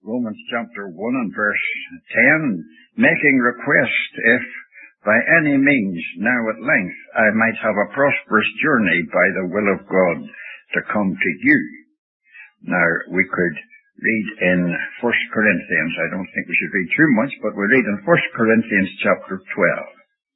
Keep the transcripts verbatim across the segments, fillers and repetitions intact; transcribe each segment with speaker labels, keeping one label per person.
Speaker 1: Romans chapter one and verse ten, making request if by any means now at length I might have a prosperous journey by the will of God to come to you. Now, we could read in First Corinthians. I don't think we should read too much, but we'll read in First Corinthians chapter twelve.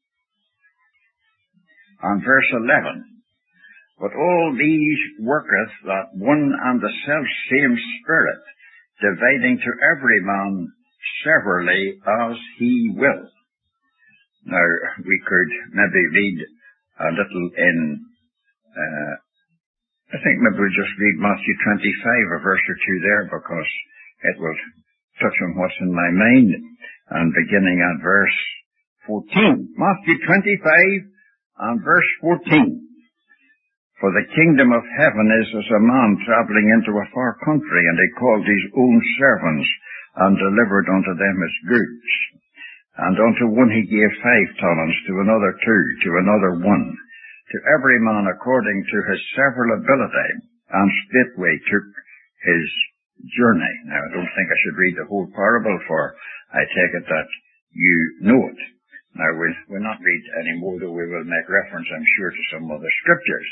Speaker 1: And verse eleven. But all these worketh that one and the self-same Spirit, dividing to every man severally as he will. Now, we could maybe read a little in, uh, I think maybe we'll just read Matthew twenty-five, a verse or two there, because it will touch on what's in my mind. And beginning at verse fourteen. Matthew twenty-five and verse fourteen. For the kingdom of heaven is as a man travelling into a far country, and he called his own servants, and delivered unto them his goods. And unto one he gave five talents, to another two, to another one, to every man according to his several ability, and straightway took his journey. Now, I don't think I should read the whole parable, for I take it that you know it. Now, we'll, we'll not read any more, though we will make reference, I'm sure, to some other scriptures.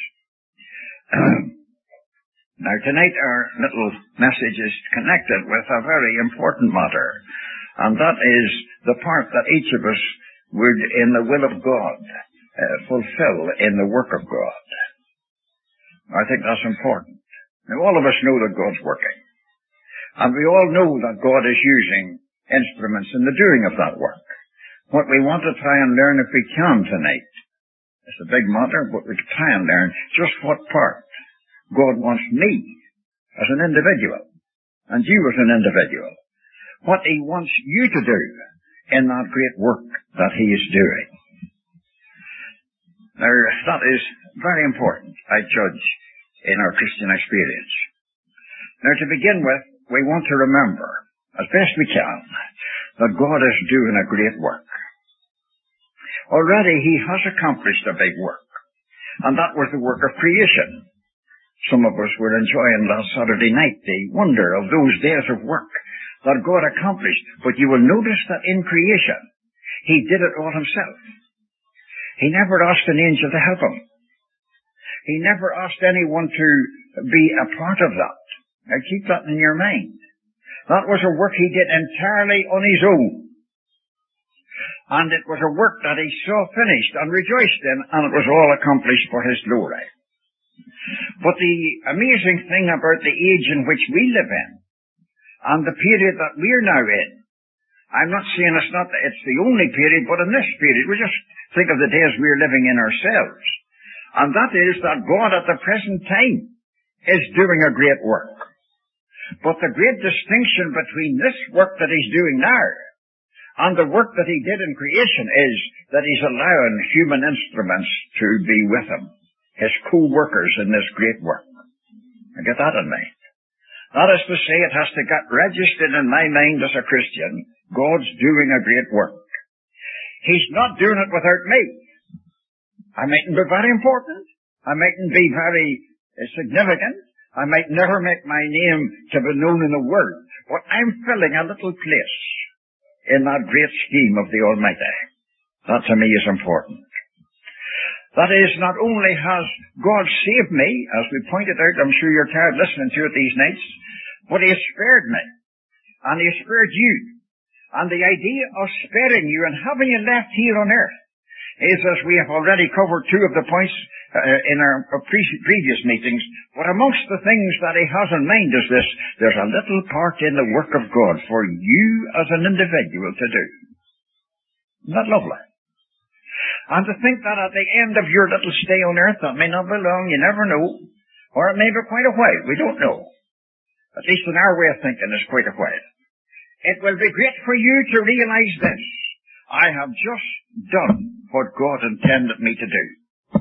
Speaker 1: Now, tonight our little message is connected with a very important matter, and that is the part that each of us would, in the will of God, uh, fulfill in the work of God. I think that's important. Now, all of us know that God's working, and we all know that God is using instruments in the doing of that work. What we want to try and learn, if we can tonight, it's a big matter, but we try and learn just what part God wants me as an individual, and you as an individual, what He wants you to do in that great work that He is doing. Now, that is very important, I judge, in our Christian experience. Now, to begin with, we want to remember, as best we can, that God is doing a great work. Already He has accomplished a big work, and that was the work of creation. Some of us were enjoying last Saturday night the wonder of those days of work that God accomplished. But you will notice that in creation, He did it all Himself. He never asked an angel to help Him. He never asked anyone to be a part of that. Now keep that in your mind. That was a work He did entirely on His own. And it was a work that He saw finished and rejoiced in, and it was all accomplished for His glory. But the amazing thing about the age in which we live in, and the period that we're now in, I'm not saying it's not it's the only period, but in this period, we just think of the days we're living in ourselves. And that is that God at the present time is doing a great work. But the great distinction between this work that He's doing now and the work that He did in creation is that He's allowing human instruments to be with Him, His co-workers in this great work. I get that in mind. That is to say, it has to get registered in my mind as a Christian. God's doing a great work. He's not doing it without me. I mightn't be very important. I mightn't be very uh, significant. I might never make my name to be known in the world. But I'm filling a little place in that great scheme of the Almighty. That to me is important. That is, not only has God saved me, as we pointed out, I'm sure you're tired listening to it these nights, but He has spared me, and He has spared you. And the idea of sparing you and having you left here on earth is, as we have already covered two of the points uh, in our pre- previous meetings, but amongst the things that He has in mind is this: there's a little part in the work of God for you as an individual to do. Isn't that lovely? And to think that at the end of your little stay on earth, that may not be long, you never know, or it may be quite a while, we don't know. At least in our way of thinking, it's quite a while. It will be great for you to realize this: I have just done what God intended me to do.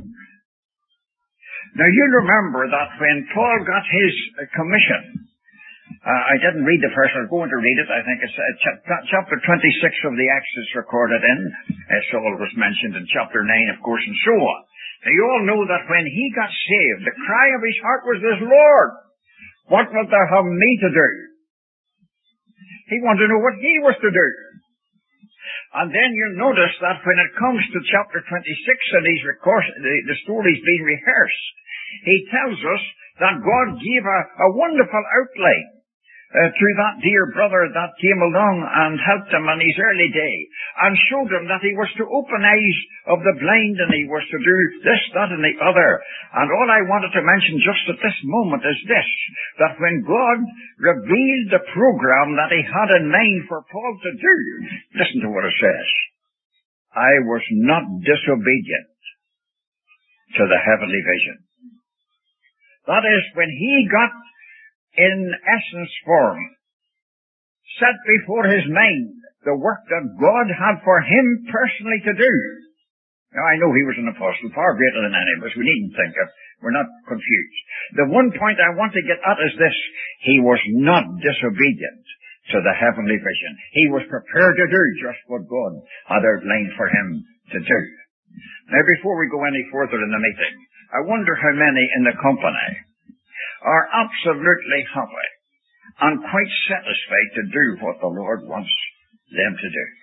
Speaker 1: Now you'll remember that when Paul got his commission, Uh, I didn't read the verse. I'm going to read it. I think it's uh, ch- chapter twenty-six of the Acts is recorded in. Uh, Saul was mentioned in chapter nine, of course, and so on. Now, you all know that when he got saved, the cry of his heart was this: Lord, what wilt thou have me to do? He wanted to know what he was to do. And then you'll notice that when it comes to chapter twenty-six and he's record- the, the story's being rehearsed, he tells us that God gave a, a wonderful outline uh, to that dear brother that came along and helped him in his early day and showed him that he was to open eyes of the blind and he was to do this, that and the other. And all I wanted to mention just at this moment is this, that when God revealed the program that he had in mind for Paul to do, listen to what it says. I was not disobedient to the heavenly vision. That is, when he got in essence form, set before his mind the work that God had for him personally to do. Now, I know he was an apostle, far greater than any of us. We needn't think of, we're not confused. The one point I want to get at is this. He was not disobedient to the heavenly vision. He was prepared to do just what God had outlined for him to do. Now, before we go any further in the meeting, I wonder how many in the company are absolutely happy and quite satisfied to do what the Lord wants them to do.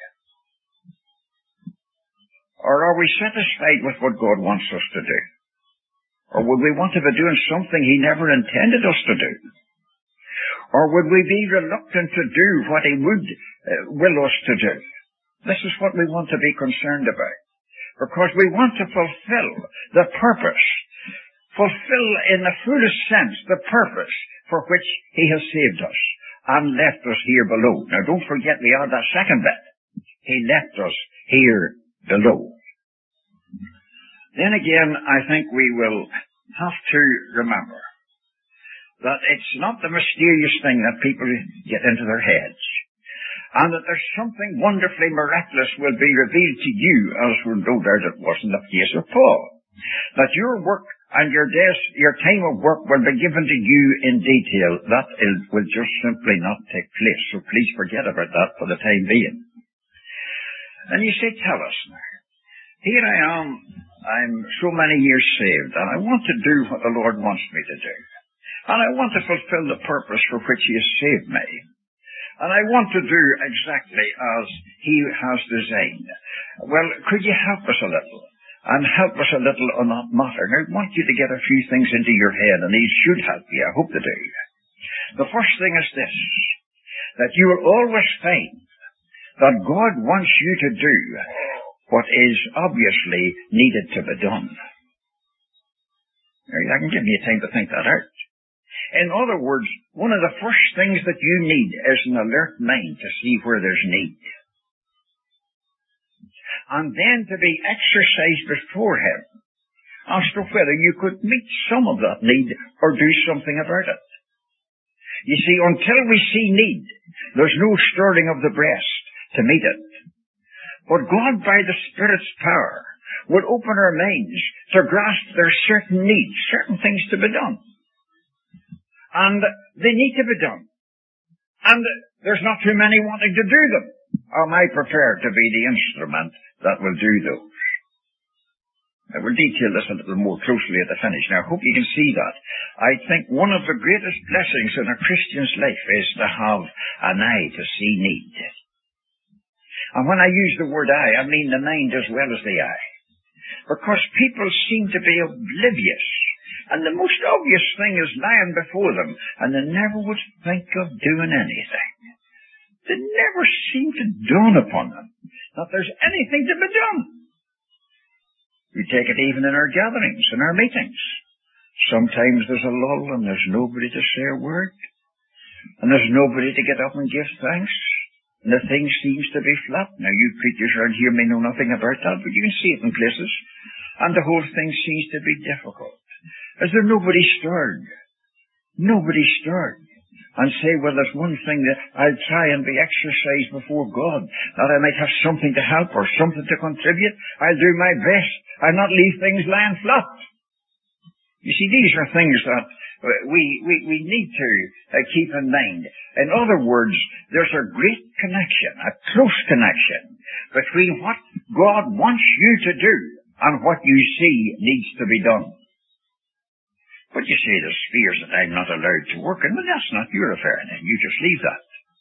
Speaker 1: Or are we satisfied with what God wants us to do? Or would we want to be doing something He never intended us to do? Or would we be reluctant to do what He would uh, will us to do? This is what we want to be concerned about. Because we want to fulfill the purpose, fulfill in the fullest sense the purpose for which He has saved us and left us here below. Now don't forget we are that second bit. He left us here below. Then again, I think we will have to remember that it's not the mysterious thing that people get into their heads, and that there's something wonderfully miraculous will be revealed to you, as no doubt it wasn't the case of Paul. That your work and your days, your time of work will be given to you in detail. That is, will just simply not take place. So please forget about that for the time being. And you say, tell us now. Here I am. I'm so many years saved, and I want to do what the Lord wants me to do. And I want to fulfill the purpose for which He has saved me. And I want to do exactly as He has designed. Well, could you help us a little? And help us a little on that matter. Now, I want you to get a few things into your head, and these should help you. I hope they do. The first thing is this, that you will always find that God wants you to do what is obviously needed to be done. Now, I can give you time to think that out. In other words, one of the first things that you need is an alert mind to see where there's need. And then to be exercised before Him as to whether you could meet some of that need or do something about it. You see, until we see need, there's no stirring of the breast to meet it. But God, by the Spirit's power, would open our minds to grasp there's certain needs, certain things to be done. And they need to be done. And there's not too many wanting to do them. Am I prepared to be the instrument that will do those? I will detail this a little more closely at the finish. Now, I hope you can see that. I think one of the greatest blessings in a Christian's life is to have an eye to see need. And when I use the word eye, I mean the mind as well as the eye. Because people seem to be oblivious. And the most obvious thing is lying before them. And they never would think of doing anything. They never seem to dawn upon them that there's anything to be done. We take it even in our gatherings, in our meetings. Sometimes there's a lull and there's nobody to say a word. And there's nobody to get up and give thanks. And the thing seems to be flat. Now, you preachers around here may know nothing about that, but you can see it in places. And the whole thing seems to be difficult. Is there nobody stirred? Nobody stirred. And say, well, there's one thing that I'll try and be exercised before God, that I might have something to help or something to contribute. I'll do my best. I'll not leave things lying flat. You see, these are things that we, we, we need to uh, keep in mind. In other words, there's a great connection, a close connection, between what God wants you to do and what you see needs to be done. But you say there's spheres that I'm not allowed to work in. Well, that's not your affair, then. You just leave that.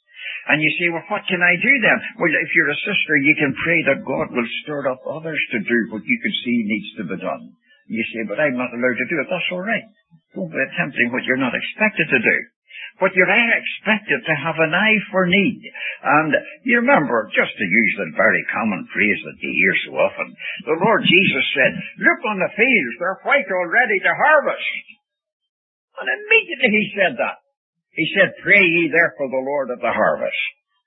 Speaker 1: And you say, well, what can I do then? Well, if you're a sister, you can pray that God will stir up others to do what you can see needs to be done. You say, but I'm not allowed to do it. That's all right. Don't be attempting what you're not expected to do. But you are expected to have an eye for need. And you remember, just to use the very common phrase that you hear so often, the Lord Jesus said, look on the fields, they're white already to harvest. And immediately he said that. He said, pray ye therefore the Lord of the harvest,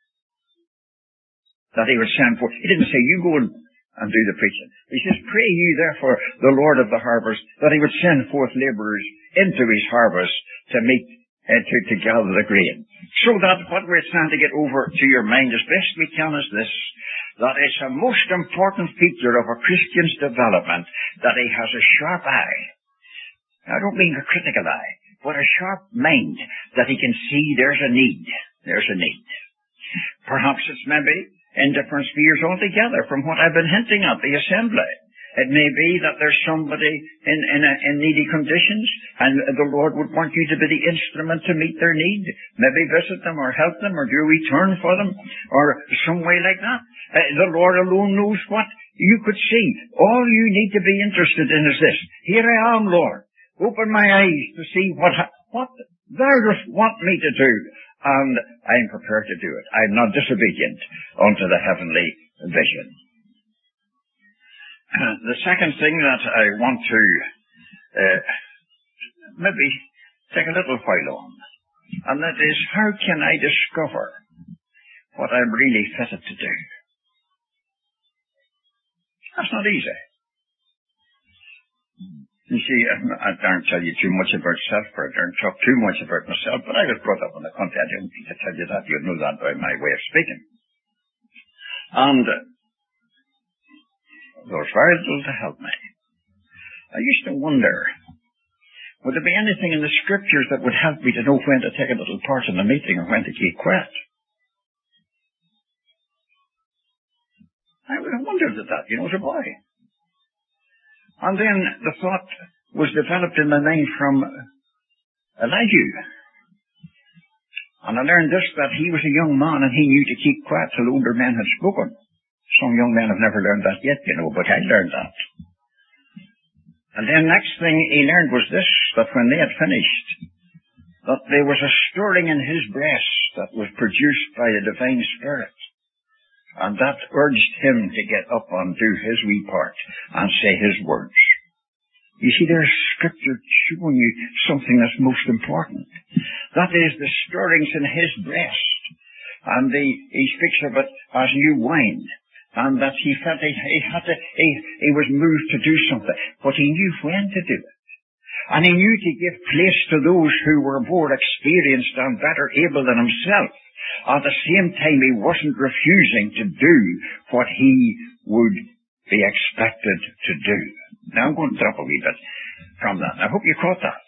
Speaker 1: that he would send forth. He didn't say, you go and, and do the preaching. He says, pray ye therefore the Lord of the harvest, that he would send forth labourers into his harvest to meet Uh, to, to gather the grain. So that what we're trying to get over to your mind as best we can is this, that it's a most important feature of a Christian's development that he has a sharp eye. I don't mean a critical eye, but a sharp mind that he can see there's a need. There's a need. Perhaps it's maybe in different spheres altogether from what I've been hinting at, the assembly. It may be that there's somebody in, in, a, in needy conditions, and the Lord would want you to be the instrument to meet their need. Maybe visit them or help them or do a return for them or some way like that. Uh, the Lord alone knows what you could see. All you need to be interested in is this. Here I am, Lord. Open my eyes to see what, what thou dost want me to do. And I'm prepared to do it. I'm not disobedient unto the heavenly vision. Uh, the second thing that I want to uh, maybe take a little while on, and that is, how can I discover what I'm really fitted to do? That's not easy. You see, I don't tell you too much about self, or I don't talk too much about myself, but I was brought up in the country. I didn't need to tell you that. You'd know that by my way of speaking. And uh, there was very little to help me. I used to wonder, would there be anything in the scriptures that would help me to know when to take a little part in the meeting or when to keep quiet? I would have wondered at that, you know, as a boy. And then the thought was developed in my mind from Elijah. And I learned this, that he was a young man and he knew to keep quiet till older men had spoken. Some young men have never learned that yet, you know, but I learned that. And then next thing he learned was this, that when they had finished, that there was a stirring in his breast that was produced by a divine spirit. And that urged him to get up and do his wee part and say his words. You see, there's scripture showing you something that's most important. That is the stirrings in his breast. And the, he speaks of it as new wine. And that he felt he, he had to, he, he was moved to do something. But he knew when to do it. And he knew to give place to those who were more experienced and better able than himself. At the same time, he wasn't refusing to do what he would be expected to do. Now I'm going to drop a wee bit from that. I hope you caught that.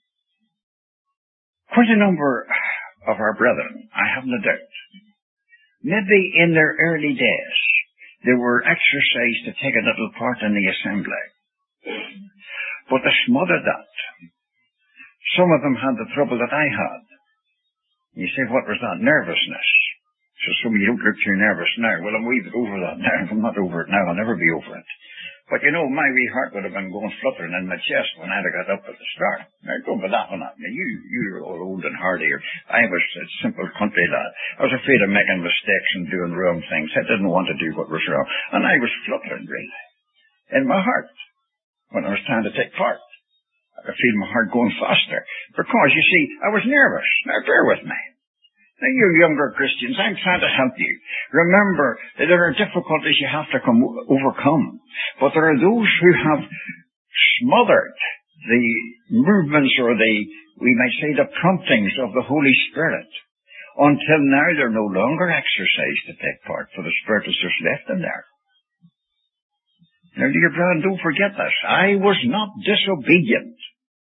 Speaker 1: Quite a number of our brethren, I haven't a doubt, maybe in their early days, they were exercised to take a little part in the assembly. But they smothered that. Some of them had the trouble that I had. You say, what was that? Nervousness. So some of you don't look too nervous now. Well, I'm a wee bit over that now. I'm not over it now. I'll never be over it. But you know, my wee heart would have been going fluttering in my chest when I'd have got up at the start. Now, don't be laughing at me. You, you're all old and hardy. I was a simple country lad. I was afraid of making mistakes and doing wrong things. I didn't want to do what was wrong. And I was fluttering, really, in my heart when I was trying to take part. I could feel my heart going faster. Because, you see, I was nervous. Now, bear with me. Now, you younger Christians, I'm trying to help you. Remember, there are difficulties you have to come, overcome. But there are those who have smothered the movements or the, we might say, the promptings of the Holy Spirit. Until now, they're no longer exercised to take part, for the Spirit has just left them there. Now, dear brethren, don't forget this. I was not disobedient.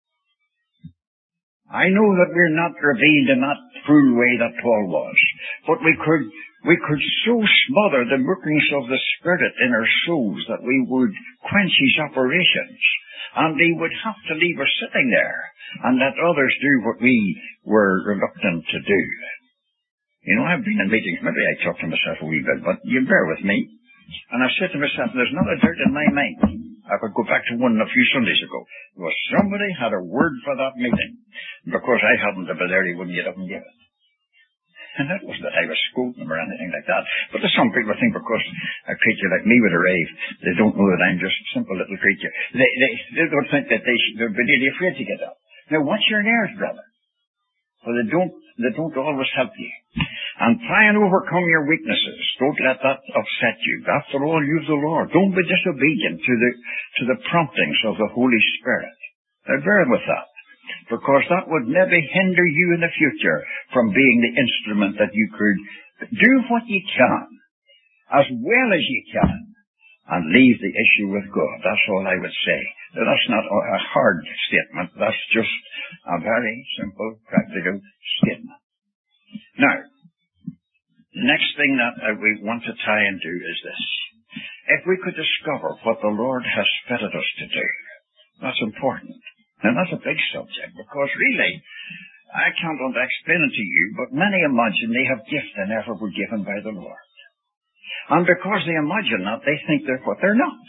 Speaker 1: I know that we're not revealed in that full way that Paul was, but we could we could so smother the workings of the Spirit in our souls that we would quench his operations, and he would have to leave us sitting there and let others do what we were reluctant to do. You know, I've been in meetings, maybe I talk to myself a wee bit, but you bear with me. And I've said to myself, there's not a doubt in my mind. I could go back to one a few Sundays ago. There was somebody had a word for that meeting. Because I hadn't been there, he wouldn't get up and give it. And that wasn't that I was scolding him or anything like that. But there's some people think because a creature like me would arrive, they don't know that I'm just a simple little creature. They, they, they don't think that they should, they're really afraid to get up. Now watch your nerves, brother. For they don't, they don't always help you. And try and overcome your weaknesses. Don't let that upset you. After all, you've the Lord. Don't be disobedient to the, to the promptings of the Holy Spirit. Now bear with that. Because that would maybe hinder you in the future from being the instrument that you could do what you can, as well as you can, and leave the issue with God. That's all I would say. Now, that's not a hard statement. That's just a very simple, practical statement. Now, the next thing that we want to try and do is this. If we could discover what the Lord has fitted us to do, that's important. Now, that's a big subject, because really, I can't want to explain it to you, but many imagine they have gifts they never were given by the Lord. And because they imagine that, they think they're what they're not.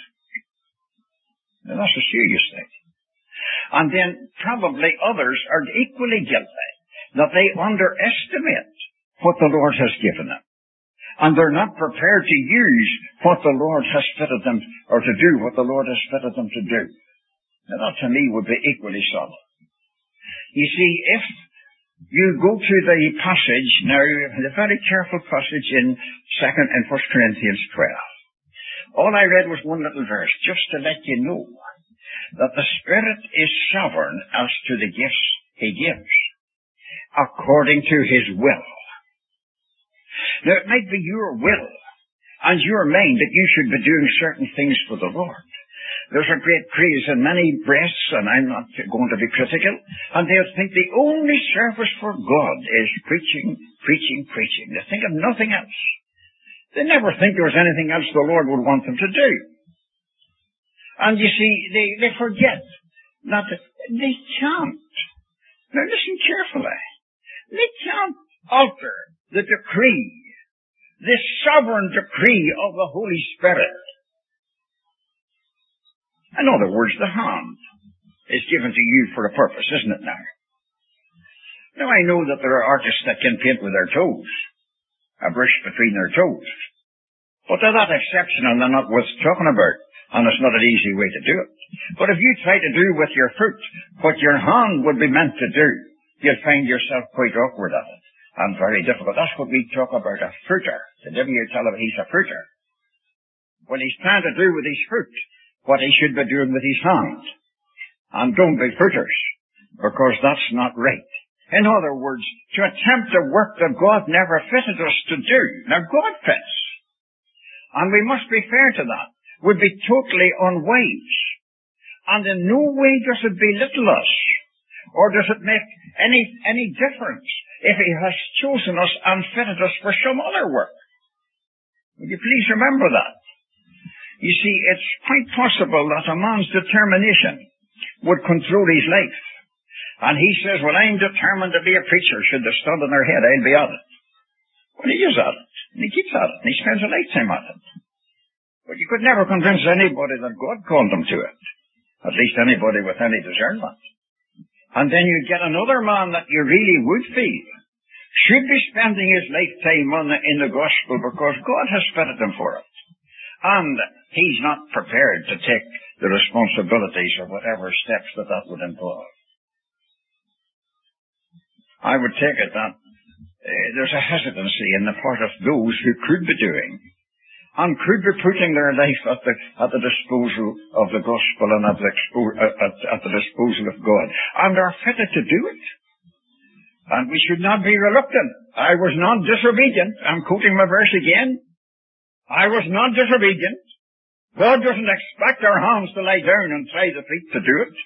Speaker 1: Now, that's a serious thing. And then probably others are equally guilty, that they underestimate what the Lord has given them. And they're not prepared to use what the Lord has fitted them, or to do what the Lord has fitted them to do. Now, that to me would be equally solid. You see, if you go to the passage, now, the very careful passage in second and First Corinthians twelve. All I read was one little verse, just to let you know that the Spirit is sovereign as to the gifts He gives, according to His will. Now, it might be your will and your mind that you should be doing certain things for the Lord. There's a great craze in many breasts, and I'm not going to be critical, and they'll think the only service for God is preaching, preaching, preaching. They think of nothing else. They never think there was anything else the Lord would want them to do. And you see, they, they forget that they can't. Now listen carefully. They can't alter the decree, the sovereign decree of the Holy Spirit. In other words, the hand is given to you for a purpose, isn't it now? Now, I know that there are artists that can paint with their toes, a brush between their toes. But they're that exception, and they're not worth talking about, and it's not an easy way to do it. But if you try to do with your foot what your hand would be meant to do, you'll find yourself quite awkward at it, and very difficult. That's what we talk about, a fruiter. The devil you tell him he's a fruiter. When he's trying to do with his fruit what he should be doing with his hand. And don't be fruiters, because that's not right. In other words, to attempt a work that God never fitted us to do. Now, God fits. And we must be fair to that. Would be totally unwise. And in no way does it belittle us, or does it make any, any difference if He has chosen us and fitted us for some other work. Would you please remember that? You see, it's quite possible that a man's determination would control his life. And he says, well, I'm determined to be a preacher. Should they stand on their head, I'll be at it. Well, he is at it. And he keeps at it. And he spends a lifetime at it. But you could never convince anybody that God called them to it. At least anybody with any discernment. And then you get another man that you really would feel should be spending his lifetime on the, in the gospel, because God has fitted him for it. And he's not prepared to take the responsibilities or whatever steps that that would involve. I would take it that uh, there's a hesitancy in the part of those who could be doing and could be putting their life at the, at the disposal of the gospel and at the, expo- at, at, at the disposal of God, and are fitted to do it. And we should not be reluctant. I was not disobedient. I'm quoting my verse again. I was not disobedient. God doesn't expect our hands to lie down and try the feet to do it.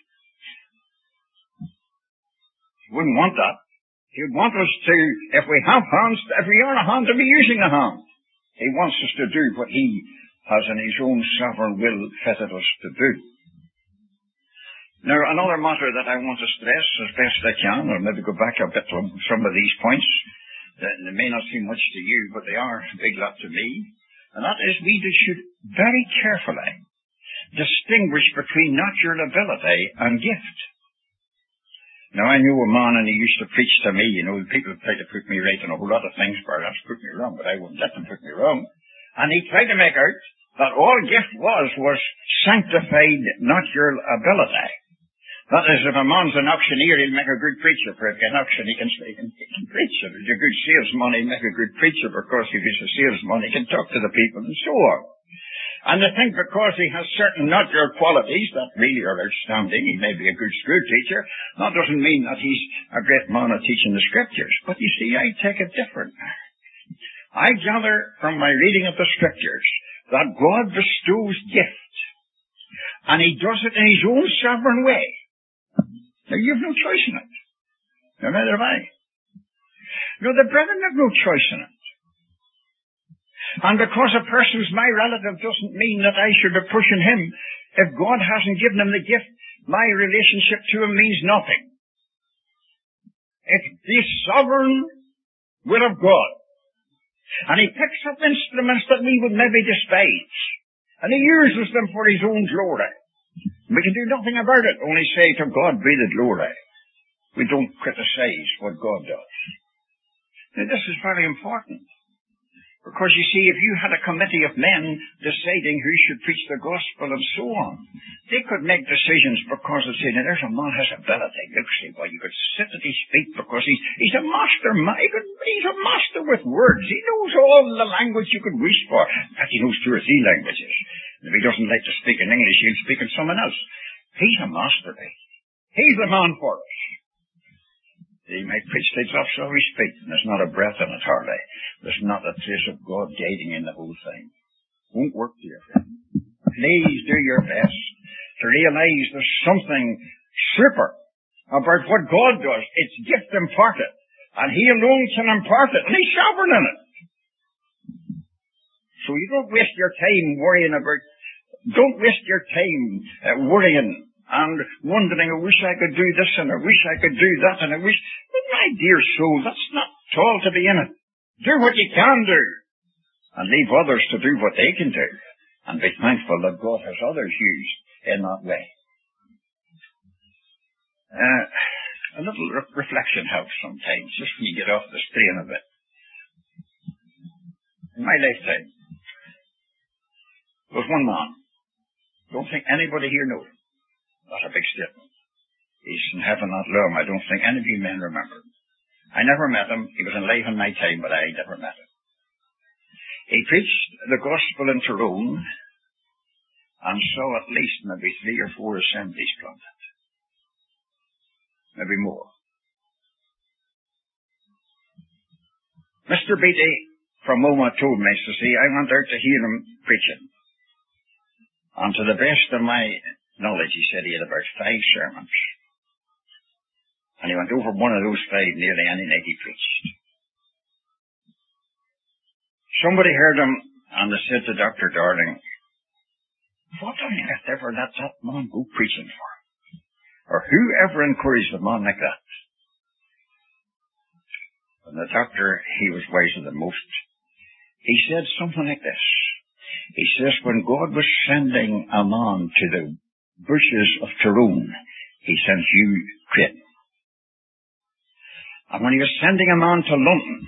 Speaker 1: He wouldn't want that. He would want us to, if we have hands, if we are a hand, to be using the hand. He wants us to do what He has in His own sovereign will fitted us to do. Now, another matter that I want to stress as best I can, or maybe go back a bit on some of these points, They, they may not seem much to you, but they are a big lot to me. And that is, we should very carefully distinguish between natural ability and gift. Now, I knew a man, and he used to preach to me. You know, people tried to put me right on a whole lot of things, perhaps put me wrong, but I wouldn't let them put me wrong. And he tried to make out that all gift was, was sanctified natural ability. That is, if a man's an auctioneer, he'll make a good preacher. For if he's an auction, he can, he can, he can preach. If he's a good salesman, he'll make a good preacher, because if he's a salesman, he can talk to the people and so on. And I think because he has certain natural qualities that really are outstanding, he may be a good school teacher, that doesn't mean that he's a great man at teaching the scriptures. But you see, I take it different. I gather from my reading of the scriptures that God bestows gift, and he does it in his own sovereign way. Now, you've no choice in it. No, neither have I. No, the brethren have no choice in it. And because a person's my relative doesn't mean that I should be pushing him. If God hasn't given him the gift, my relationship to him means nothing. It's the sovereign will of God. And he picks up instruments that we would maybe despise. And he uses them for his own glory. We can do nothing about it, only say to God be the glory. We don't criticize what God does. Now, this is very important. Because you see, if you had a committee of men deciding who should preach the gospel and so on, they could make decisions because they say, now there's a man who has ability. Look, see, well, you could sit at his feet because he's, he's a master. He could, he's a master with words. He knows all the language you could wish for. In fact, he knows two or three languages. If he doesn't like to speak in English, he'll speak in someone else. He's a master. He's the man for us. He might preach things off so we speak, and there's not a breath in it hardly. There's not a trace of God guiding in the whole thing. Won't work, dear friend. Please do your best to realize there's something super about what God does. It's gift imparted, and he alone can impart it, and he's sovereign in it. So you don't waste your time worrying about, don't waste your time uh, worrying and wondering, I wish I could do this, and I wish I could do that, and I wish... But my dear soul, that's not at all to be in it. Do what you can do, and leave others to do what they can do, and be thankful that God has others used in that way. Uh, a little re- reflection helps sometimes, just when you get off the strain of it. In my lifetime, there was one man. Don't think anybody here knows him. That's a big statement. He's in heaven not long. I don't think any of you men remember him. I never met him. He was alive in my time, but I never met him. He preached the gospel in Tyrone and saw at least maybe three or four assemblies planted. Maybe more. Mister Beatty from Moma told me, so see, I went out to hear him preaching. And to the best of my knowledge, he said he had about five sermons. And he went over one of those five nearly any night he preached. Somebody heard him, and they said to Doctor Darling, what on earth ever let that man go preaching for? Or who ever encouraged a man like that? And the doctor, he was wiser than most. He said something like this. He says, when God was sending a man to the bushes of Tyrone, he sent you, Creighton. And when he was sending a man to London,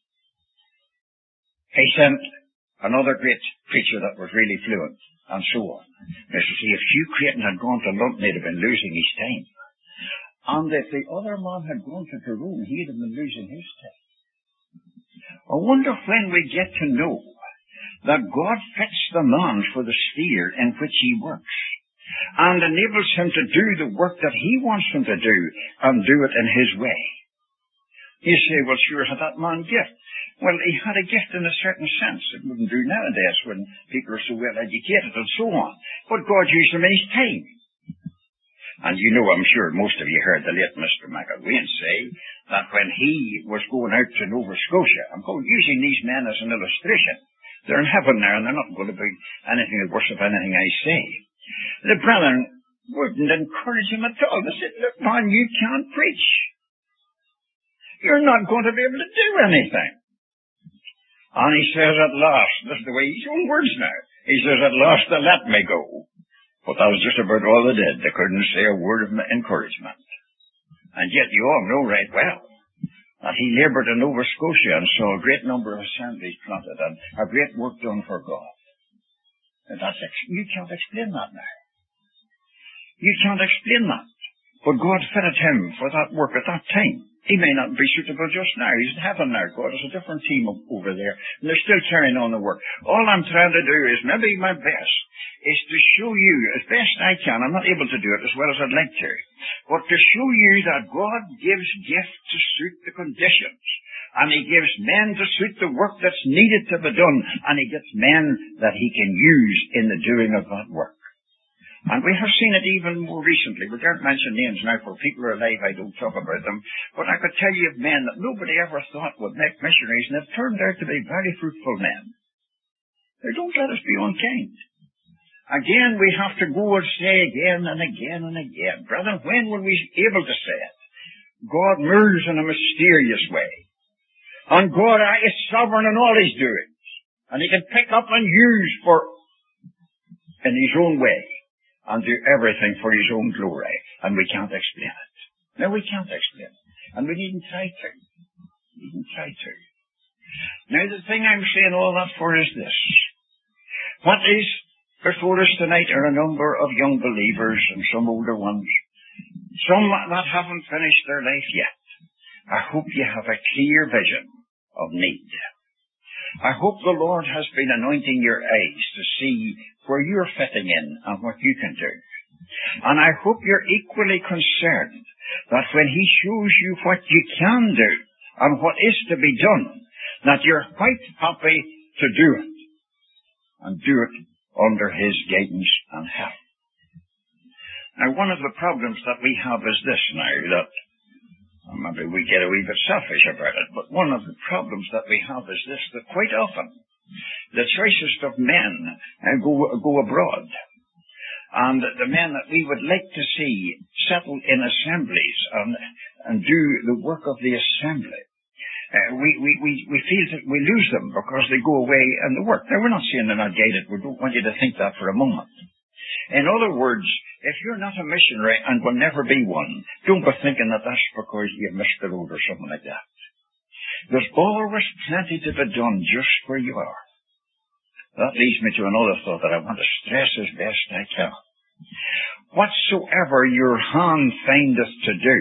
Speaker 1: he sent another great preacher that was really fluent, and so on. Now, you see, if Hugh Creighton had gone to London, he'd have been losing his time. And if the other man had gone to Tyrone, he'd have been losing his time. I wonder when we get to know that God fits the man for the sphere in which he works, and enables him to do the work that he wants him to do, and do it in his way. You say, well, sure, had that man gift? Well, he had a gift in a certain sense. It wouldn't do nowadays when people are so well educated and so on. But God used him in his time. And you know, I'm sure most of you heard the late Mister McElwain say that when he was going out to Nova Scotia, I'm using these men as an illustration. They're in heaven now, and they're not going to be anything the worse of anything I say. The brethren wouldn't encourage him at all. They said, look, man, you can't preach. you're not going to be able to do anything. And he says at last, this is the way his own words now, he says, at last they let me go. But that was just about all they did. They couldn't say a word of encouragement. And yet you all know right well that he laboured in Nova Scotia and saw a great number of assemblies planted and a great work done for God. And that's, you can't explain that now. You can't explain that. But God fitted him for that work at that time. He may not be suitable just now. He's in heaven now. God has a different team over there. And they're still carrying on the work. All I'm trying to do is, maybe my best, is to show you, as best I can, I'm not able to do it as well as I'd like to, but to show you that God gives gifts to suit the conditions. And he gives men to suit the work that's needed to be done. And he gives men that he can use in the doing of that work. And we have seen it even more recently. We can't mention names now, for people who are alive, I don't talk about them. But I could tell you of men that nobody ever thought would make missionaries, and have turned out to be very fruitful men. Now, don't let us be unkind. Again, we have to go and say again and again and again. Brethren, when will we be able to say it? God moves in a mysterious way. And God is sovereign in all his doings. And he can pick up and use for, in his own way, and do everything for his own glory. And we can't explain it. No, we can't explain it. And we needn't try to. We needn't try to. Now, the thing I'm saying all that for is this. What is before us tonight are a number of young believers and some older ones. Some that haven't finished their life yet. I hope you have a clear vision of need. I hope the Lord has been anointing your eyes to see where you're fitting in and what you can do. And I hope you're equally concerned that when he shows you what you can do and what is to be done, that you're quite happy to do it, and do it under his guidance and help. Now, one of the problems that we have is this now, that well, maybe we get a wee bit selfish about it, but one of the problems that we have is this, that quite often the choicest of men uh, go, go abroad. And the men that we would like to see settle in assemblies and, and do the work of the assembly, uh, we, we, we, we feel that we lose them because they go away and the work. Now, we're not saying they're not guided. We don't want you to think that for a moment. In other words, if you're not a missionary and will never be one, don't be thinking that that's because you missed the road or something like that. There's always plenty to be done just where you are. That leads me to another thought that I want to stress as best I can. Whatsoever your hand findeth to do,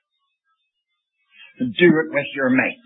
Speaker 1: do it with your might.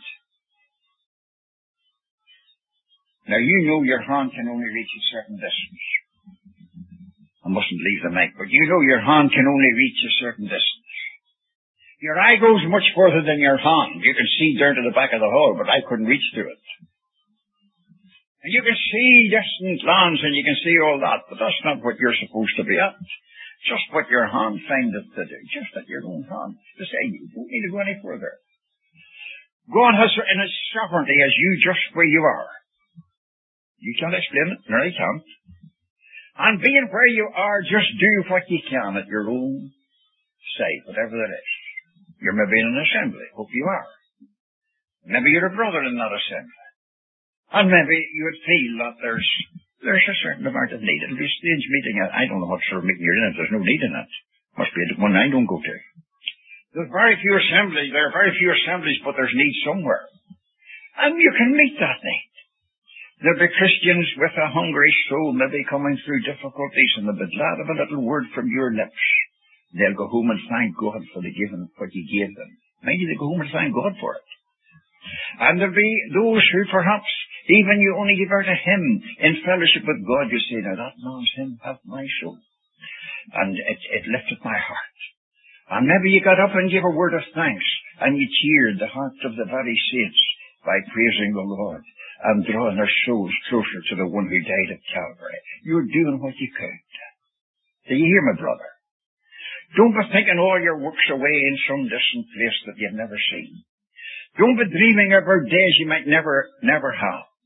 Speaker 1: Now, you know your hand can only reach a certain distance. I mustn't leave the mic, but you know your hand can only reach a certain distance. Your eye goes much further than your hand. You can see down to the back of the hall, but I couldn't reach to it. And you can see distant lands and you can see all that, but that's not what you're supposed to be at. Just what your hand findeth to do. Just at your own hand. To say, you don't need to go any further. God has in his sovereignty as you just where you are. You can't explain it, no, I can't. And being where you are, just do what you can at your own side, whatever that is. You're maybe in an assembly. Hope you are. Maybe you're a brother in that assembly. And maybe you would feel that there's there's a certain amount of need. It'll be a strange meeting. I don't know what sort of meeting you're in if there's no need in it. Must be one I don't go to. There's very few assemblies. There are very few assemblies, but there's need somewhere. And you can meet that need. There'll be Christians with a hungry soul maybe coming through difficulties, and they'll be glad of a little word from your lips. They'll go home and thank God for the giving what you gave them. Maybe they go home and thank God for it. And there'll be those who perhaps even you only give out a hymn in fellowship with God. You say, now that man's hymn helped my soul. And it, it lifted my heart. And maybe you got up and gave a word of thanks, and you cheered the hearts of the very saints by praising the Lord and drawing their souls closer to the one who died at Calvary. You're doing what you could. Do you hear me, brother? Don't be thinking all your work's away in some distant place that you've never seen. Don't be dreaming about days you might never, never have.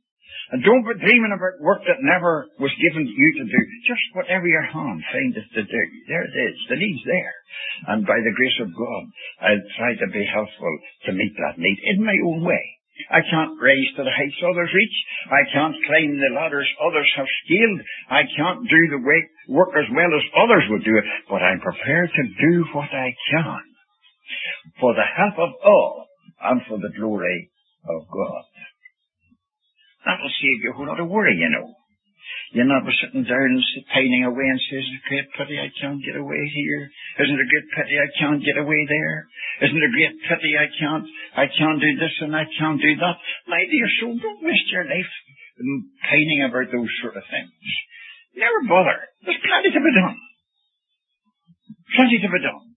Speaker 1: And don't be dreaming about work that never was given to you to do. Just whatever your hand findeth to do. There it is. The need's there. And by the grace of God, I'll try to be helpful to meet that need in my own way. I can't raise to the heights others reach. I can't climb the ladders others have scaled. I can't do the work as well as others would do it. But I'm prepared to do what I can for the help of all and for the glory of God. That'll save you a whole lot of worry, you know. You're not sitting down and pining away and says, "It's a great pity I can't get away here. Isn't it a great pity I can't get away there? Isn't it a great pity I can't, I can't do this and I can't do that?" My dear soul, don't waste your life pining about those sort of things. Never bother. There's plenty to be done. Plenty to be done.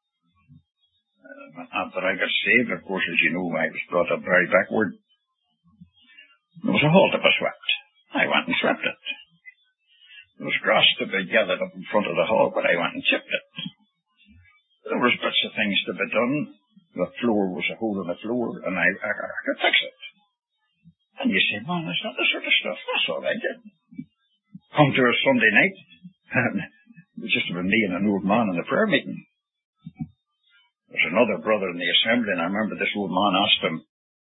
Speaker 1: Uh, after I got saved, of course, as you know, I was brought up very backward. There was a hole to be swept. I went and swept it. There was grass to be gathered up in front of the hall, but I went and chipped it. There was bits of things to be done. The floor was a hole in the floor, and I, I, I could fix it. And you say, "Man, that's not the sort of stuff." That's all I did. Come to a Sunday night, and it was just about me and an old man in the prayer meeting. There's another brother in the assembly, and I remember this old man asked him,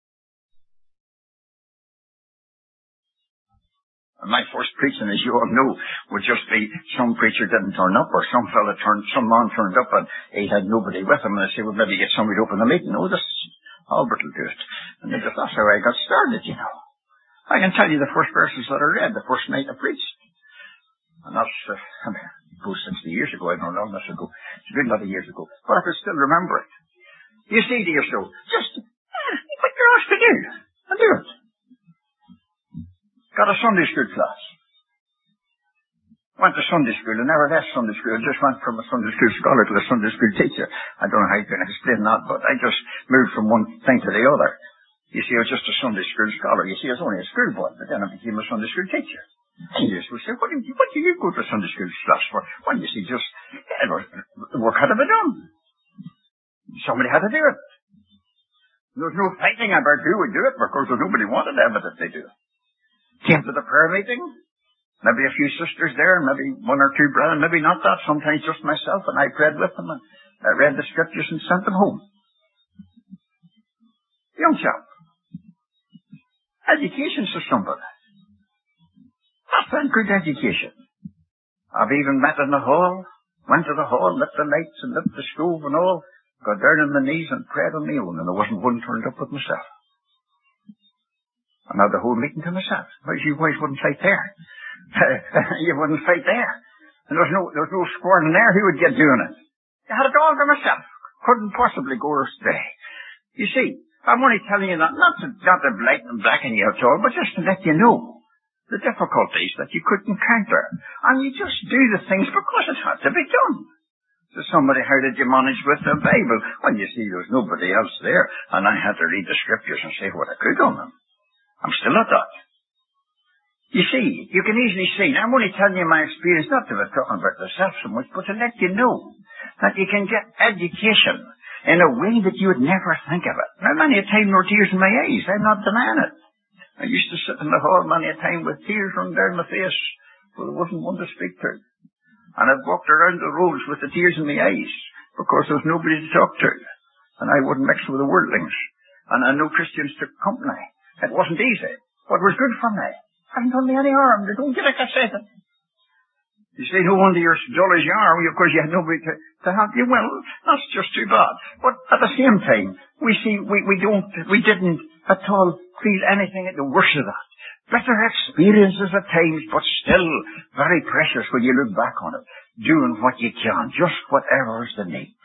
Speaker 1: my first preaching, as you all know, would just be some preacher didn't turn up, or some fella turned, some man turned up and he had nobody with him, and I say, "Well, maybe get somebody to open the meeting." "No, this Albert will do it." And that's how I got started, you know. I can tell you the first verses that I read the first night I preached. And that's, uh, I mean, it was sixty years ago, I don't know, that's ago. It's been a lot of years ago. But I can still remember it. You see to yourself, just uh, what you're asked to do, and do it. Got a Sunday school class. Went to Sunday school and never left Sunday school. Just went from a Sunday school scholar to a Sunday school teacher. I don't know how you can explain that, but I just moved from one thing to the other. You see, I was just a Sunday school scholar. You see, I was only a schoolboy, but then I became a Sunday school teacher. And you used to say, what do you, what do you go to Sunday school class for? Well, you see, just, the work had to be done. Somebody had to do it. There was no fighting about who would do it, because nobody wanted evidence they do it. Came to the prayer meeting, maybe a few sisters there, maybe one or two brethren, maybe not that, sometimes just myself, and I prayed with them, and I read the scriptures and sent them home. Young chap. Education for somebody. That's a good education. I've even met in the hall, went to the hall, lit the lights and lit the stove and all, got down on my knees and prayed on my own, and there wasn't one turned up with myself. I had the whole meeting to myself. Well, you boys wouldn't fight there. You wouldn't fight there. And there was no, there was no squirming there. Who would get doing it? I had it all to myself. Couldn't possibly go astray. You see, I'm only telling you that, not to, not to blight and blacken you at all, but just to let you know the difficulties that you could encounter. And you just do the things because it had to be done. So somebody, how did you manage with the Bible? Well, you see, there was nobody else there, and I had to read the scriptures and say what I could on them. I'm still at that. You see, you can easily see, I'm only telling you my experience, not to be talking about myself so much, but to let you know that you can get education in a way that you would never think of it. Now, many a time, no tears in my eyes. I'm not denying it. I used to sit in the hall many a time with tears running down my face, but there wasn't one to speak to. And I've walked around the roads with the tears in my eyes, because there was nobody to talk to. And I wouldn't mix with the worldlings. And I know Christians took company. It wasn't easy, but it was good for me. Haven't done me any harm. They don't get like I said it. You say, no wonder you're as dull as you are, because you had nobody to, to help you. Well, that's just too bad. But at the same time, we see, we, we don't, we didn't at all feel anything at the worst of that. Better experiences at times, but still very precious when you look back on it. Doing what you can, just whatever is the need.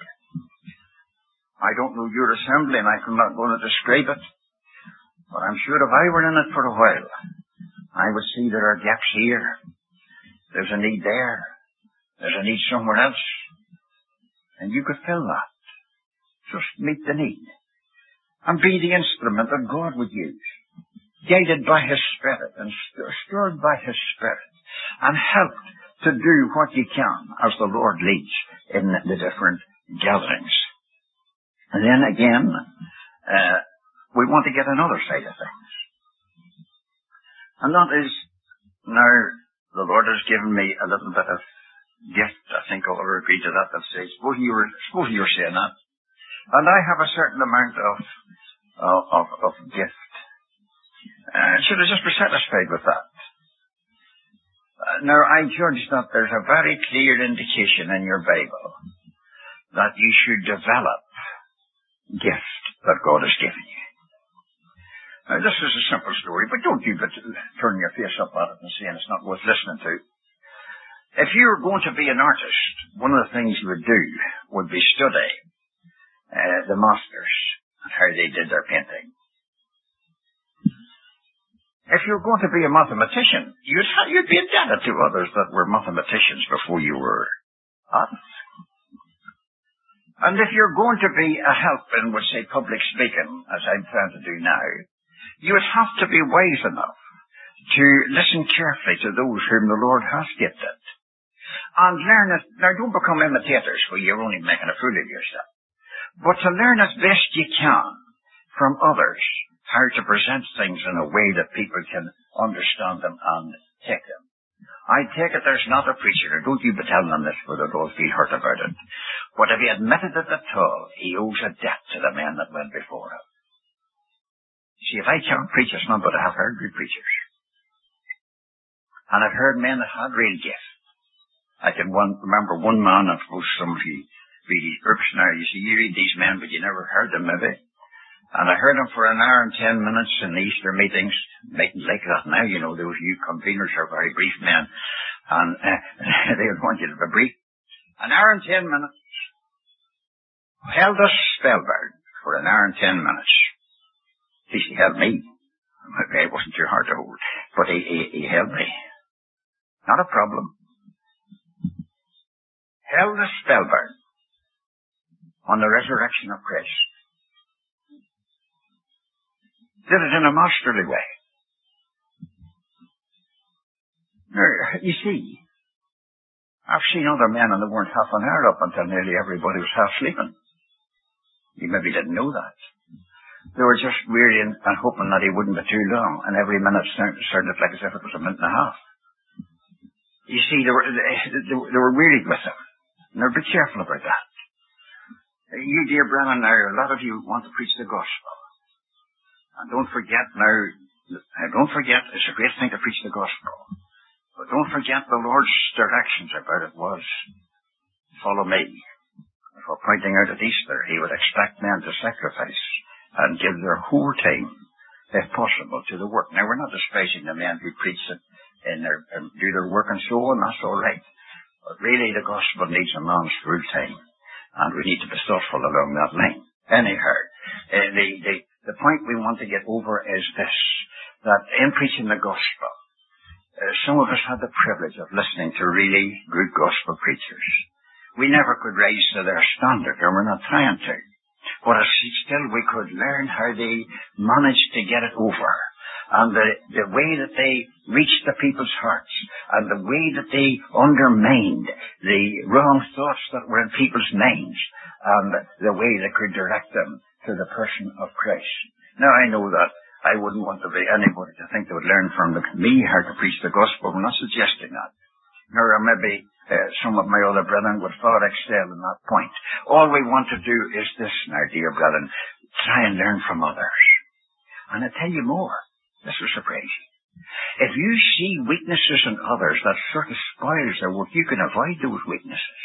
Speaker 1: I don't know your assembly, and I'm not going to describe it. But I'm sure if I were in it for a while, I would see there are gaps here. There's a need there. There's a need somewhere else. And you could fill that. Just meet the need. And be the instrument that God would use. Guided by His Spirit and stirred by His Spirit. And helped to do what you can as the Lord leads in the different gatherings. And then again, uh, we want to get another side of things. And that is, now, the Lord has given me a little bit of gift. I think all will agree to that. That says, suppose you were, suppose you were saying that. And I have a certain amount of, of, of, of gift. Uh, should I just be satisfied with that? Uh, now, I judge that there's a very clear indication in your Bible that you should develop gift that God has given you. Now, this is a simple story, but don't you but turn your face up at it and saying it's not worth listening to. If you were going to be an artist, one of the things you would do would be study uh, the masters and how they did their painting. If you were going to be a mathematician, you'd, ha- you'd be indebted to others that were mathematicians before you were artists. And if you're going to be a help in, we'll say, public speaking, as I'm trying to do now, you would have to be wise enough to listen carefully to those whom the Lord has gifted. And learn it. Now, don't become imitators where you're only making a fool of yourself. But to learn as best you can from others how to present things in a way that people can understand them and take them. I take it there's not a preacher, or don't you be telling them this for they'll all feel hurt about it. But if he admitted it at all, he owes a debt to the men that went before him. See, if I can't preach, it's not, but I have heard good preachers. And I've heard men that had real gifts. I can one, remember one man, I suppose some of you read his books now, you see, you read these men, but you never heard them, maybe. And I heard them for an hour and ten minutes in the Easter meetings, meetings like that now, you know, those new conveners are very brief men, and uh, they would want you to be brief. An hour and ten minutes, held us spellbound for an hour and ten minutes. At least he held me. It wasn't too hard to hold, but he, he, he held me. Not a problem. Held us spellbound on the resurrection of Christ. Did it in a masterly way. Now, you see, I've seen other men and they weren't half an hour up until nearly everybody was half sleeping. You maybe didn't know that. They were just weary and, and hoping that he wouldn't be too long, and every minute sounded like as if it was a minute and a half. You see, they were, they, they, they were wearied with him. Now, be careful about that. You, dear Brennan, now, a lot of you want to preach the gospel. And don't forget now, don't forget, it's a great thing to preach the gospel. But don't forget the Lord's directions about it was, follow me. For pointing out at Easter, he would expect men to sacrifice and give their whole time, if possible, to the work. Now, we're not despising the men who preach it in their, and do their work and so on, that's all right. But really, the gospel needs a man's full time, and we need to be thoughtful along that line. Anyhow, uh, the, the, the point we want to get over is this, that in preaching the gospel, uh, some of us had the privilege of listening to really good gospel preachers. We never could rise to their standard, and we're not trying to. But still we could learn how they managed to get it over, and the, the way that they reached the people's hearts, and the way that they undermined the wrong thoughts that were in people's minds, and the way they could direct them to the person of Christ. Now, I know that I wouldn't want to be anybody to think they would learn from the, me how to preach the gospel. We're not suggesting that. Nor maybe uh, some of my other brethren would far excel in that point. All we want to do is this now, dear brethren, try and learn from others. And I tell you more, this will surprise you. If you see weaknesses in others that sort of spoils their work, you can avoid those weaknesses.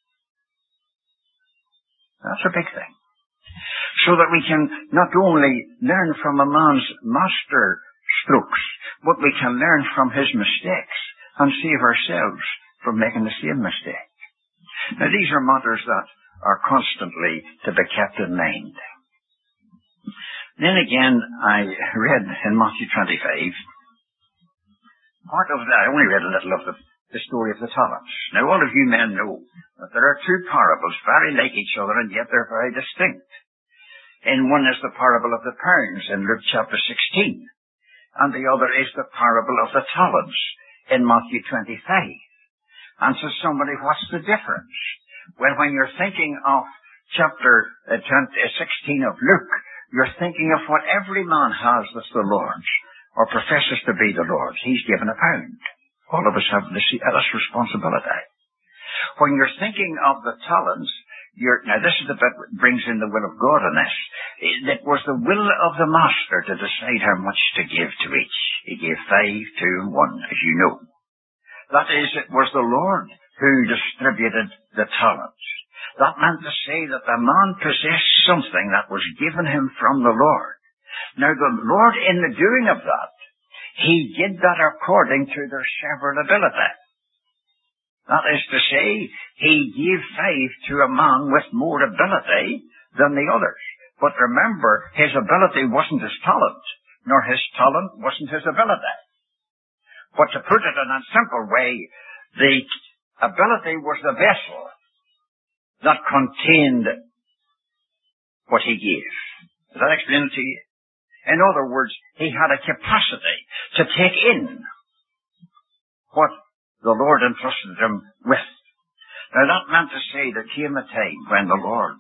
Speaker 1: That's a big thing. So that we can not only learn from a man's master strokes, but we can learn from his mistakes and save ourselves from making the same mistake. Now, these are matters that are constantly to be kept in mind. Then again, I read in Matthew twenty-five, part of that, I only read a little of the, the story of the talents. Now, all of you men know that there are two parables very like each other, and yet they're very distinct. And one is the parable of the pounds in Luke chapter sixteen, and the other is the parable of the talents in Matthew twenty-five. And so somebody, what's the difference? Well, when you're thinking of chapter sixteen of Luke, you're thinking of what every man has that's the Lord's. or professes to be the Lord's, he's given a pound. All of us have this, this responsibility. When you're thinking of the talents, you're, now this is the bit that brings in the will of God in this. It was the will of the master to decide how much to give to each. He gave five, two, and one, as you know. That is, it was the Lord who distributed the talents. That meant to say that the man possessed something that was given him from the Lord. Now the Lord, in the doing of that, he did that according to their several ability. That is to say, he gave five to a man with more ability than the others. But remember, his ability wasn't his talent, nor his talent wasn't his ability. But to put it in a simple way, the ability was the vessel that contained what he gave. Does that explain it to you? In other words, he had a capacity to take in what the Lord entrusted him with. Now that meant to say there came a time when the Lord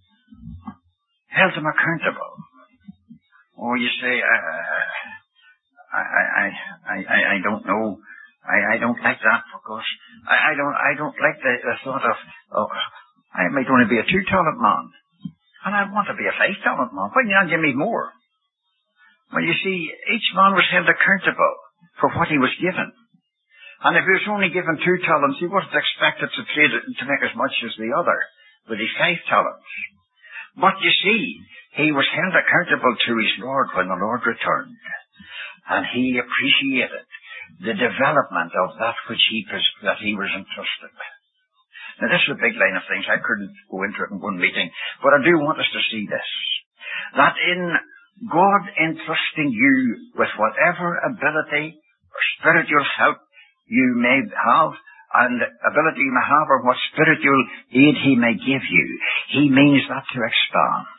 Speaker 1: held him accountable. Oh, you say, uh, I, I, I, I, I don't know. I, I don't like that because I, I don't, I don't like the, the thought of, oh, I might only be a two-talent man. And I want to be a five-talent man. Why not give me more? Well, you see, each man was held accountable for what he was given. And if he was only given two talents, he wasn't expected to trade it to make as much as the other with his five talents. But you see, he was held accountable to his Lord when the Lord returned. And he appreciated the development of that which he, that he was entrusted with. Now, this is a big line of things. I couldn't go into it in one meeting. But I do want us to see this. That in God entrusting you with whatever ability or spiritual help you may have, and ability you may have, or what spiritual aid he may give you, he means that to expand.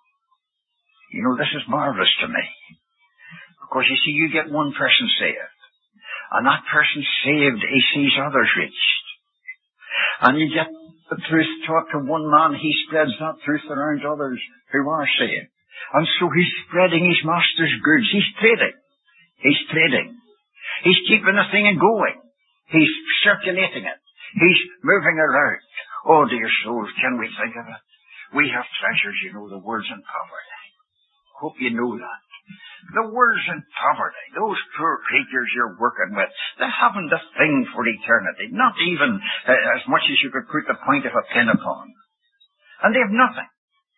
Speaker 1: You know, this is marvelous to me. Because you see, you get one person saved, and that person saved, he sees others reached. And you get the truth taught to one man, he spreads that truth around others who are saved. And so he's spreading his master's goods. He's trading. He's trading. He's keeping the thing going. He's circulating it. He's moving around. Oh, dear souls, can we think of it? We have treasures, you know, the world's in poverty. Hope you know that. The world's in poverty. Those poor creatures you're working with, they haven't a thing for eternity. Not even uh, as much as you could put the point of a pin upon. And they have nothing.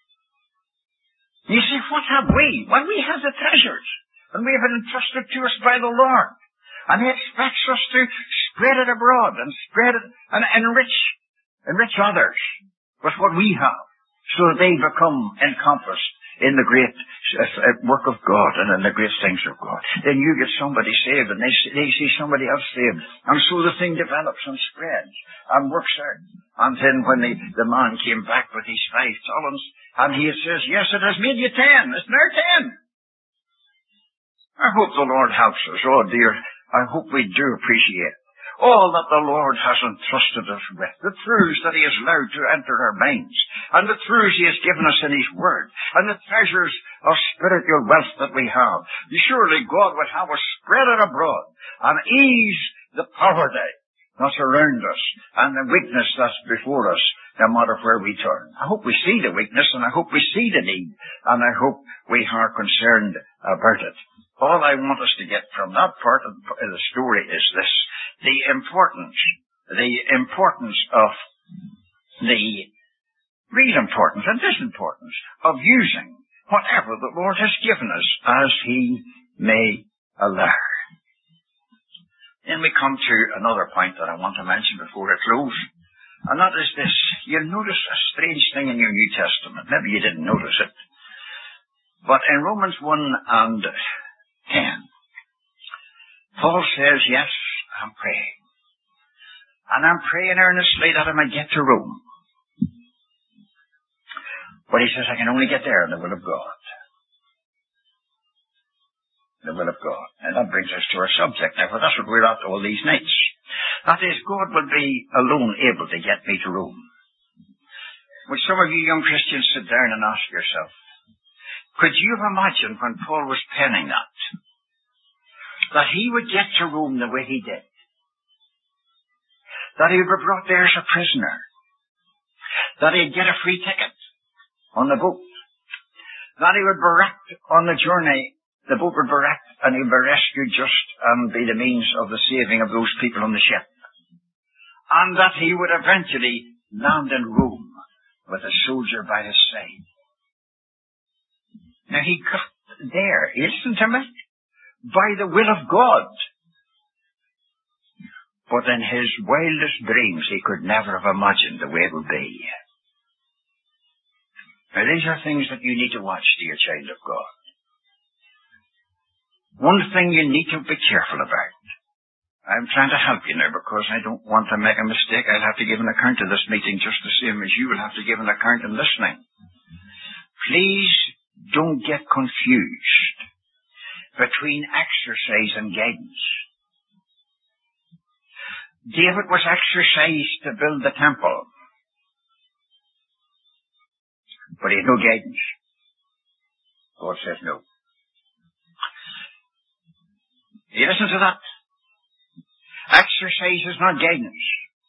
Speaker 1: You see, what have we? Well, we have the treasures. And we have it entrusted to us by the Lord. And he expects us to spread it abroad and spread it and enrich, enrich others with what we have, so that they become encompassed in the great work of God and in the great things of God. Then you get somebody saved and they, they see somebody else saved. And so the thing develops and spreads and works out. And then when the, the man came back with his five talents, and he says, yes, it has made you ten. It's now ten. I hope the Lord helps us. Oh dear, I hope we do appreciate all that the Lord has entrusted us with, the truths that he has allowed to enter our minds, and the truths he has given us in his word, and the treasures of spiritual wealth that we have. Surely God would have us spread it abroad and ease the poverty that's around us and the weakness that's before us, no matter where we turn. I hope we see the weakness, and I hope we see the need, and I hope we are concerned about it. All I want us to get from that part of the story is this: the importance, the importance of the real importance and disimportance of using whatever the Lord has given us as he may allow. Then we come to another point that I want to mention before I close, and that is this. You'll notice a strange thing in your New Testament. Maybe you didn't notice it. But in Romans one and ten, Paul says, yes, I'm praying. And I'm praying earnestly that I might get to Rome. But he says, I can only get there in the will of God. The will of God. And that brings us to our subject now, for that's what we're at all these nights. That is, God will be alone able to get me to Rome. Would some of you young Christians sit down and ask yourself, could you have imagined when Paul was penning that, that he would get to Rome the way he did. That he would be brought there as a prisoner. That he'd get a free ticket on the boat. That he would be wrecked on the journey. The boat would be wrecked and he would be rescued just and be the means of the saving of those people on the ship. And that he would eventually land in Rome with a soldier by his side. Now he got there, listen to me, by the will of God. But in his wildest dreams he could never have imagined the way it would be. Now these are things that you need to watch, dear child of God. One thing you need to be careful about. I'm trying to help you now because I don't want to make a mistake. I'll have to give an account of this meeting just the same as you will have to give an account in listening. Please don't get confused between exercise and guidance. David was exercised to build the temple, but he had no guidance. God says no. You listen to that? Exercise is not guidance.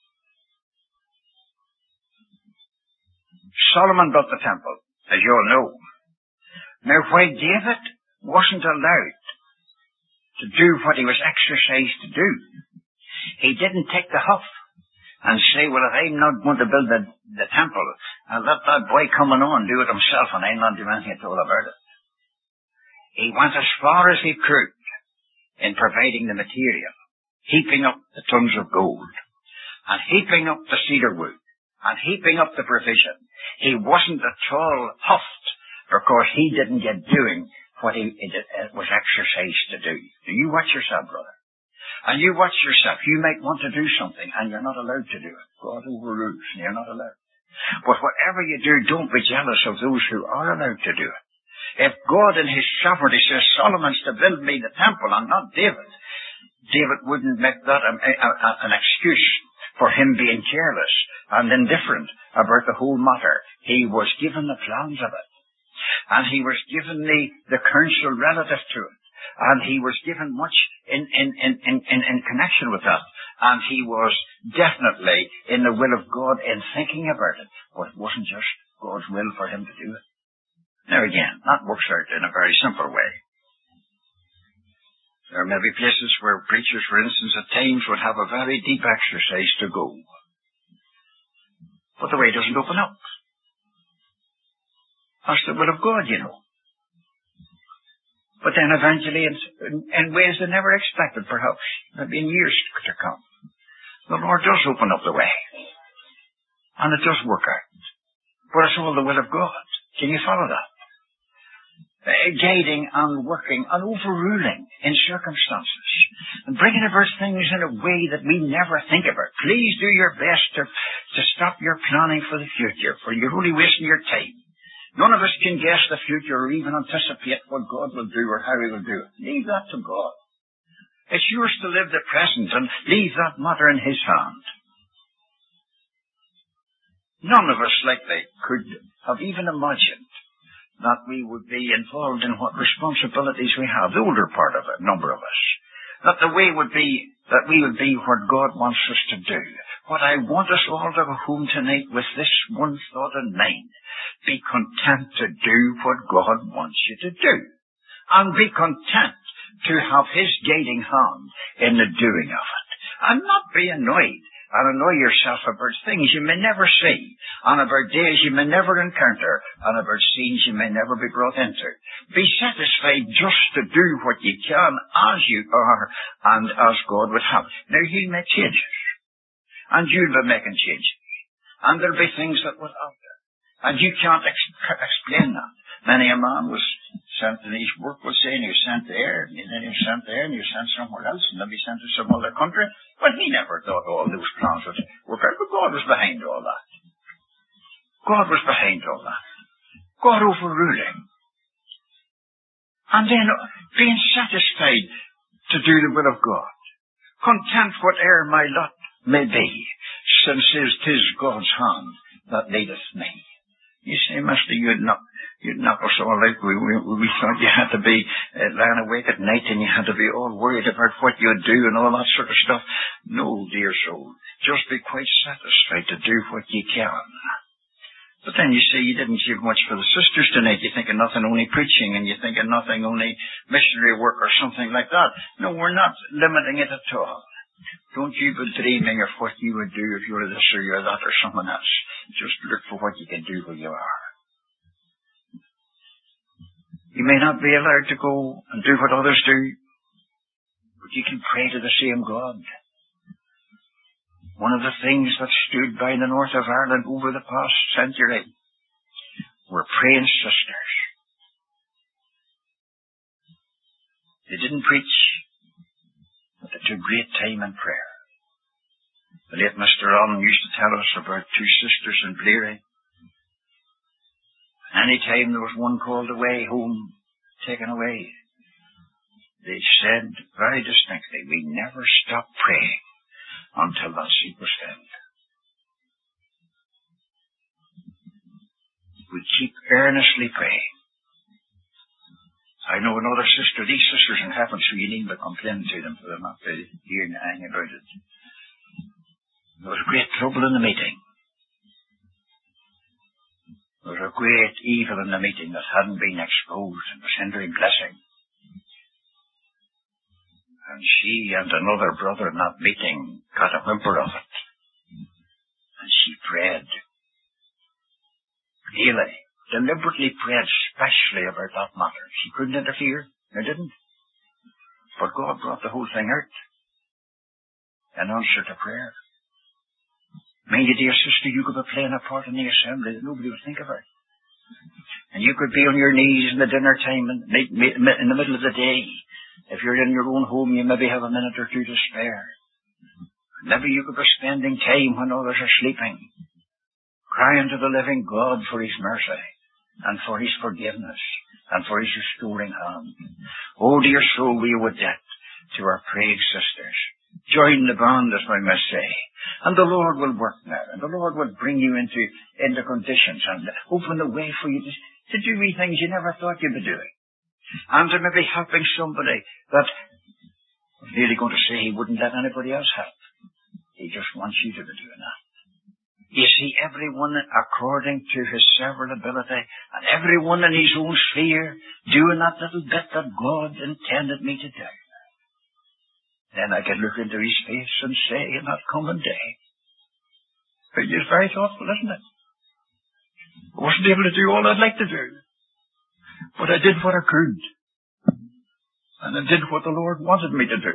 Speaker 1: Solomon built the temple, as you all know. Now, while David wasn't allowed to do what he was exercised to do, he didn't take the huff and say, well, if I'm not going to build the, the temple, I'll let that boy coming on do it himself and I'll not do anything at all about it. He went as far as he could in providing the material, heaping up the tons of gold, and heaping up the cedar wood, and heaping up the provision. He wasn't at all huffed because he didn't get doing what he it was exercised to do. Do you watch yourself, brother? And you watch yourself. You might want to do something, and you're not allowed to do it. God overrules, and you're not allowed. But whatever you do, don't be jealous of those who are allowed to do it. If God in his sovereignty says, Solomon's to build me the temple and not David, David wouldn't make that a, a, a, an excuse for him being careless and indifferent about the whole matter. He was given the plans of it. And he was given the, the counsel relative to it. And he was given much in, in, in, in, in, in connection with that. And he was definitely in the will of God in thinking about it. But it wasn't just God's will for him to do it. Now again, that works out in a very simple way. There may be places where preachers, for instance, at times would have a very deep exercise to go. But the way doesn't open up. That's the will of God, you know. But then eventually, in, in ways they never expected, perhaps, maybe in years to come, the Lord does open up the way. And it does work out. But it's all the will of God. Can you follow that? Uh, guiding and working and overruling in circumstances and bringing about things in a way that we never think about. Please do your best to, to stop your planning for the future, for you're only wasting your time. None of us can guess the future or even anticipate what God will do or how he will do it. Leave that to God. It's yours to live the present and leave that matter in his hand. None of us likely could have even imagined that we would be involved in what responsibilities we have, the older part of it, number of us. That the way would be, that we would be what God wants us to do. What I want us all to go home tonight with this one thought in mind. Be content to do what God wants you to do. And be content to have his guiding hand in the doing of it. And not be annoyed and annoy yourself about things you may never see, and about days you may never encounter, and about scenes you may never be brought into. Be satisfied just to do what you can as you are and as God would have. Now he'll make changes, and you'll be making changes, and there'll be things that will alter, and you can't ex- explain that. Many a man was sent, and his work was saying he was sent there, and then he was sent there, and he was sent somewhere else, and then he was sent to some other country. But he never thought all those plans would work out. But God was behind all that. God was behind all that. God overruling. And then being satisfied to do the will of God. Content whate'er my lot may be, since it is God's hand that leadeth me. You say, Master, you'd not, You'd knock us all out. We, we, we thought you had to be uh, lying awake at night and you had to be all worried about what you'd do and all that sort of stuff. No, dear soul. Just be quite satisfied to do what you can. But then you say you didn't give much for the sisters tonight. You think of nothing only preaching, and you think of nothing only missionary work or something like that. No, we're not limiting it at all. Don't you be dreaming of what you would do if you were this or you're that or someone else. Just look for what you can do where you are. You may not be allowed to go and do what others do, but you can pray to the same God. One of the things that stood by the north of Ireland over the past century were praying sisters. They didn't preach, but they took great time in prayer. The late Mister Allen used to tell us about two sisters in Bleary. Any time there was one called away, home, taken away, they said very distinctly, we never stopped praying until that seat was filled. We keep earnestly praying. I know another sister, these sisters in heaven, so you needn't complain to them for them not to hear anything about it. There was great trouble in the meeting. There was a great evil in the meeting that hadn't been exposed and was hindering blessing. And she and another brother in that meeting got a whimper of it. And she prayed. Really, deliberately prayed specially about that matter. She couldn't interfere. They didn't. But God brought the whole thing out in answer to prayer. Mind you, dear sister, you could be playing a part in the assembly that nobody would think about. And you could be on your knees in the dinner time in the middle of the day. If you're in your own home, you maybe have a minute or two to spare. Maybe you could be spending time when others are sleeping, crying to the living God for His mercy and for His forgiveness and for His restoring hand. Oh, dear soul, we owe a debt to our praying sisters. Join the band, as I must say. And the Lord will work now, and the Lord will bring you into, into conditions and open the way for you to, to do wee things you never thought you'd be doing. And to maybe helping somebody that I'm really going to say He wouldn't let anybody else help. He just wants you to be doing that. You see, everyone according to his several ability, and everyone in his own sphere, doing that little bit that God intended me to do. Then I can look into His face and say in that coming day, it is very thoughtful, isn't it? I wasn't able to do all I'd like to do. But I did what I could. And I did what the Lord wanted me to do.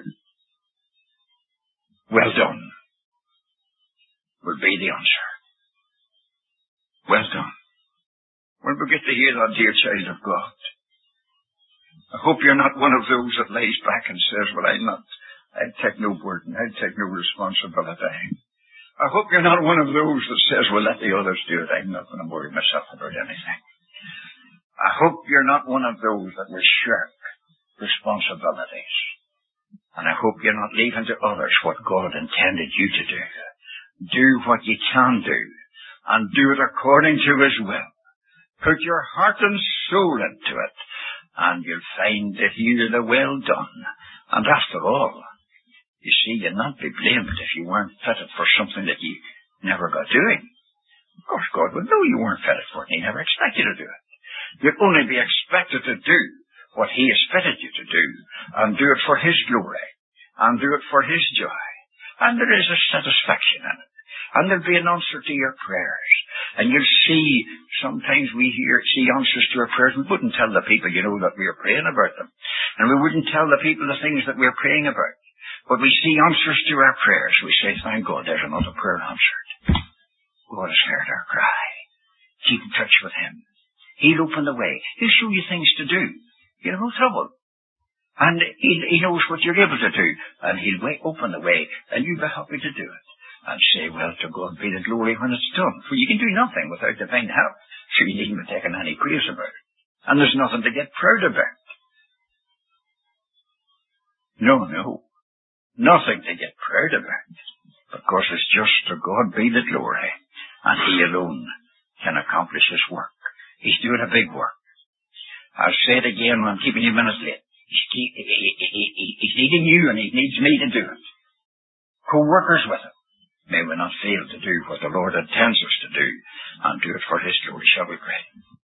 Speaker 1: Well done will be the answer. Well done. When we get to hear that, dear child of God, I hope you're not one of those that lays back and says, well, I'm not, I'll take no burden, I'll take no responsibility. I hope you're not one of those that says, well, let the others do it, I'm not going to worry myself about anything. I hope you're not one of those that will shirk responsibilities. And I hope you're not leaving to others what God intended you to do. Do what you can do, and do it according to His will. Put your heart and soul into it, and you'll find that you did a well done. And after all, you see, you'd not be blamed if you weren't fitted for something that you never got doing. Of course, God would know you weren't fitted for it, and He never expected you to do it. You'd only be expected to do what He has fitted you to do, and do it for His glory, and do it for His joy. And there is a satisfaction in it. And there'll be an answer to your prayers. And you'll see, sometimes we hear, see answers to our prayers. We wouldn't tell the people, you know, that we are praying about them. And we wouldn't tell the people the things that we're praying about. But we see answers to our prayers. We say, thank God, there's another prayer answered. God has heard our cry. Keep in touch with Him. He'll open the way. He'll show you things to do. You'll have no trouble. And he, he knows what you're able to do. And He'll way, open the way. And you'll be happy to do it. And say, well, to God be the glory when it's done. For you can do nothing without divine help. So you needn't be taking any praise about it. And there's nothing to get proud about. No, no. Nothing to get proud about. Because it's just to God be the glory. And He alone can accomplish His work. He's doing a big work. I'll say it again when I'm keeping you minutes late. He's, he, he, he, he's needing you and he needs me to do it. Co-workers with him. May we not fail to do what the Lord intends us to do and do it for his glory, shall we pray?